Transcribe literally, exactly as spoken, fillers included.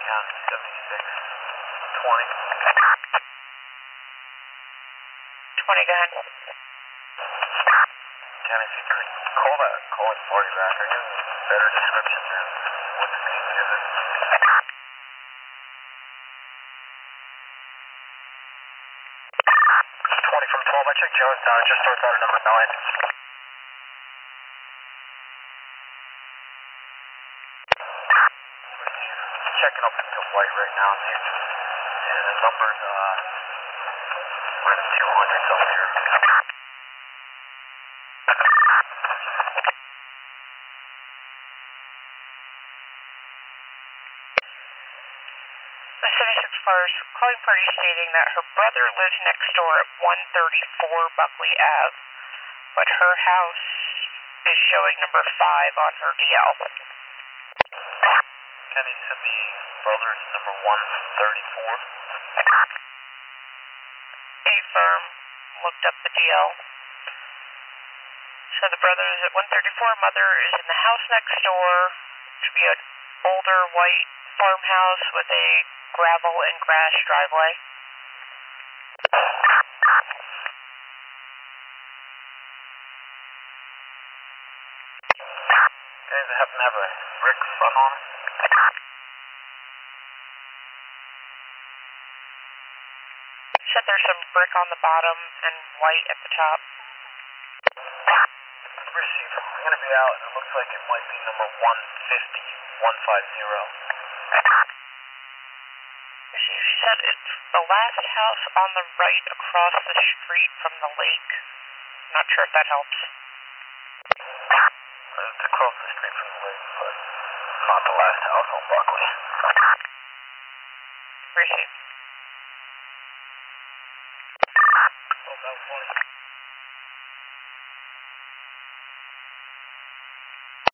County, seventy-six twenty. twenty, go ahead. County, if you could call that calling party back, or give me a better description than what's being given. twenty from twelve, I checked Jonestown, it just starts out at number nine. Checking up to White right now, man. And the number's uh minus two hundred over here. The seventy-six Flowers calling party stating that her brother lives next door at one thirty-four Buckley Ave, but her house is showing number five on her D L. Kenny said the brother's number one thirty-four. A firm looked up the D L. So the brother is at one thirty-four, mother is in the house next door. To be an older white farmhouse with a gravel and grass driveway. Does it happen to have a brick front on it? Said there's some brick on the bottom and white at the top. Receive. I'm going to be out. It looks like it might be number one fifty, one fifty. She said it's the last house on the right across the street from the lake. Not sure if that helps. It's across the street from the lake, but not the last house on Buckley. Receive. Oh, that was funny.